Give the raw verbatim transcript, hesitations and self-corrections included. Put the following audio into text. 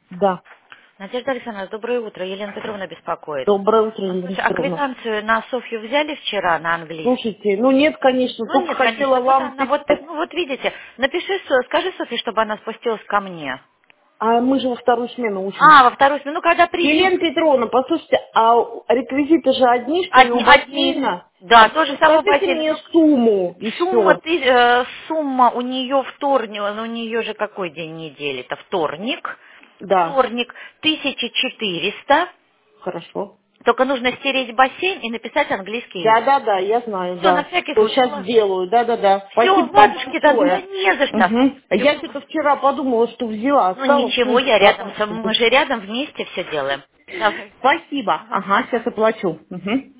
Да. Надежда Александровна, доброе утро. Елена Петровна беспокоит. Доброе утро, А, Елена Слушай, а Петровна. квитанцию на Софью взяли вчера на английский? Слушайте, ну нет, конечно, Ну только нет, хотела конечно. Вот вам она, вот, сказать, ну вот видите, напиши, Со- скажи Софье, чтобы она спустилась ко мне. а мы же во вторую смену учимся. А, во вторую смену, ну когда придет. Елена Петровна, послушайте, а реквизиты же одни, что ли, у Одни, одни. бассейна? Да, А, тоже самого скажите бассейна. мне Ну, сумму и сумма, все. ты, э, сумма у нее вторник, ну, у нее же какой день недели? Это вторник. Да, Вторник тысяча четыреста. хорошо. Только нужно стереть бассейн и написать английский Да, язык. да, да, я знаю, Все, на да. всякий То случай. сейчас сделаю, да, да, да. Все, Спасибо вам ладушки, да, да большое. не за что. Угу. Я Всё. что-то вчера подумала, что взяла, Ну осталось, ну ничего, и я рядом, слова. со- мы же рядом вместе все делаем. Давай. Спасибо. Ага, Ага, сейчас пока. оплачу. Угу.